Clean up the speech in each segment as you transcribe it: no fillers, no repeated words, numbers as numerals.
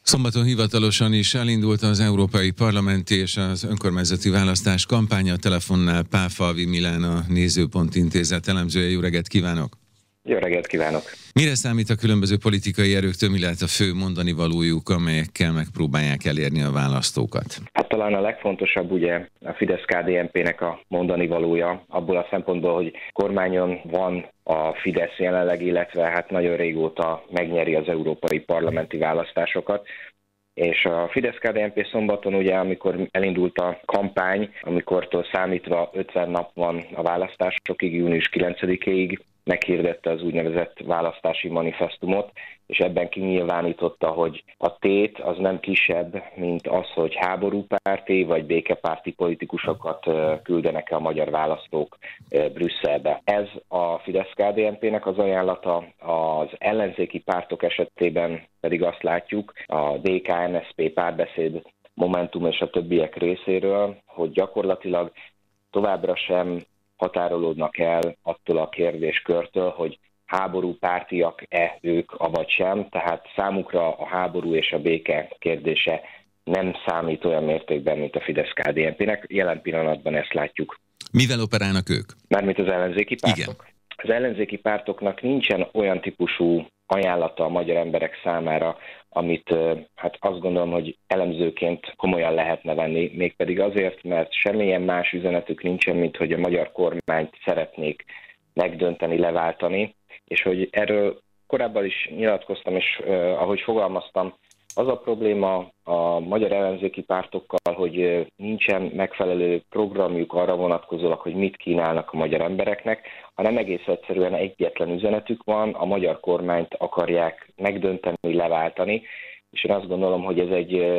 Szombaton hivatalosan is elindult az európai parlamenti és az önkormányzati választás kampánya. A telefonnál Pálfalvi Milán, a Nézőpont Intézet elemzője. Jó reggelt kívánok! Jó reggelt kívánok! Mire számít a különböző politikai erőktől, mi lehet a fő mondani valójuk, amelyekkel megpróbálják elérni a választókat? Hát talán a legfontosabb ugye a Fidesz-KDNP-nek a mondani valója, abból a szempontból, hogy kormányon van a Fidesz jelenleg, illetve hát nagyon régóta megnyeri az európai parlamenti választásokat. És a Fidesz-KDNP szombaton ugye, amikor elindult a kampány, amikortól számítva 50 nap van a választásokig, június 9-ig, meghirdette az úgynevezett választási manifesztumot, és ebben kinyilvánította, hogy a tét az nem kisebb, mint az, hogy háborúpárti vagy békepárti politikusokat küldenek a magyar választók Brüsszelbe. Ez a Fidesz-KDNP-nek az ajánlata, az ellenzéki pártok esetében pedig azt látjuk, a DK, MSZP, Párbeszéd, Momentum és a többiek részéről, hogy gyakorlatilag továbbra sem határolódnak el attól a kérdéskörtől, hogy háborúpártiak-e ők, avagy sem. Tehát számukra a háború és a béke kérdése nem számít olyan mértékben, mint a Fidesz-KDNP-nek. Jelen pillanatban ezt látjuk. Mivel operálnak ők? Mármint az ellenzéki pártok? Igen. Az ellenzéki pártoknak nincsen olyan típusú ajánlata a magyar emberek számára, amit hát azt gondolom, hogy elemzőként komolyan lehetne venni, mégpedig azért, mert semmilyen más üzenetük nincsen, mint hogy a magyar kormányt szeretnék megdönteni, leváltani, és hogy erről korábban is nyilatkoztam, és ahogy fogalmaztam, az a probléma a magyar ellenzéki pártokkal, hogy nincsen megfelelő programjuk arra vonatkozólag, hogy mit kínálnak a magyar embereknek, hanem egész egyszerűen egyetlen üzenetük van, a magyar kormányt akarják megdönteni, leváltani, és én azt gondolom, hogy ez egy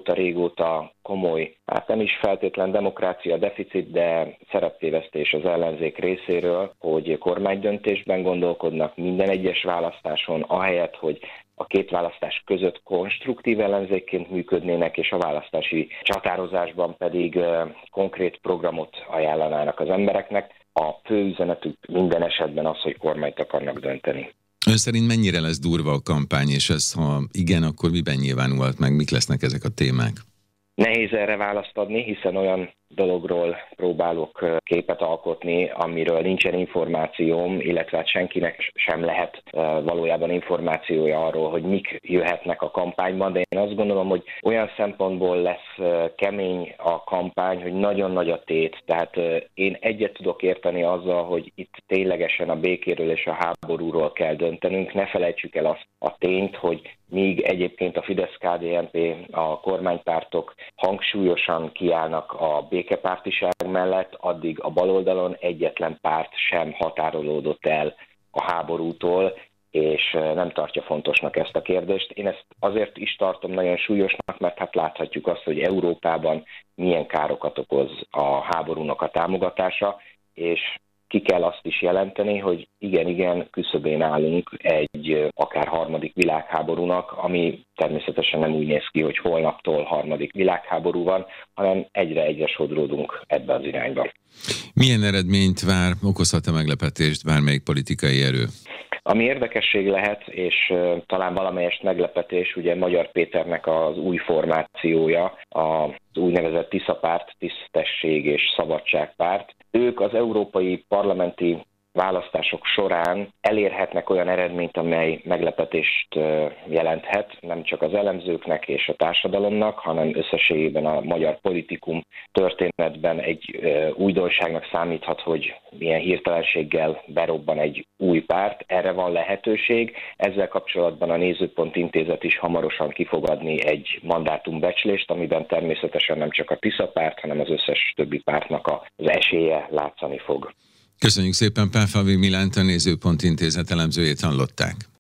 régóta komoly, hát nem is feltétlen demokrácia deficit, de szereptévesztés az ellenzék részéről, hogy kormánydöntésben gondolkodnak minden egyes választáson, ahelyett, hogy a két választás között konstruktív ellenzékként működnének, és a választási csatározásban pedig konkrét programot ajánlanának az embereknek. A fő üzenetük minden esetben az, hogy kormányt akarnak dönteni. Ön szerint mennyire lesz durva a kampány, és ez, ha igen, akkor miben nyilvánulhat meg, mik lesznek ezek a témák? Nehéz erre választ adni, hiszen olyan dologról próbálok képet alkotni, amiről nincsen információm, illetve hát senkinek sem lehet valójában információja arról, hogy mik jöhetnek a kampányban, de én azt gondolom, hogy olyan szempontból lesz kemény a kampány, hogy nagyon nagy a tét. Tehát én egyet tudok érteni azzal, hogy itt ténylegesen a békéről és a háborúról kell döntenünk. Ne felejtsük el azt a tényt, hogy míg egyébként a Fidesz-KDNP, a kormánypártok hangsúlyosan kiállnak a békepártiság mellett, addig a baloldalon egyetlen párt sem határolódott el a háborútól, és nem tartja fontosnak ezt a kérdést. Én ezt azért is tartom nagyon súlyosnak, mert hát láthatjuk azt, hogy Európában milyen károkat okoz a háborúnak a támogatása, és ki kell azt is jelenteni, hogy igen, küszöbén állunk egy akár harmadik világháborúnak, ami természetesen nem úgy néz ki, hogy holnaptól harmadik világháború van, hanem egyre sodródunk ebbe az irányba. Milyen eredményt vár, okozhat-e meglepetést bármelyik politikai erő? Ami érdekesség lehet, és talán valamelyest meglepetés, ugye Magyar Péternek az új formációja, az úgynevezett Tisza-párt, Tisztesség és Szabadságpárt. Ők az európai parlamenti választások során elérhetnek olyan eredményt, amely meglepetést jelenthet, nem csak az elemzőknek és a társadalomnak, hanem összességében a magyar politikum történetben egy újdonságnak számíthat, hogy milyen hirtelenséggel berobban egy új párt. Erre van lehetőség. Ezzel kapcsolatban a Nézőpont Intézet is hamarosan ki fog adni egy mandátumbecslést, amiben természetesen nem csak a Tisza-párt, hanem az összes többi pártnak az esélye látszani fog. Köszönjük szépen, Pálfalvi Milánt, a Nézőpont Intézet elemzőjét hallották.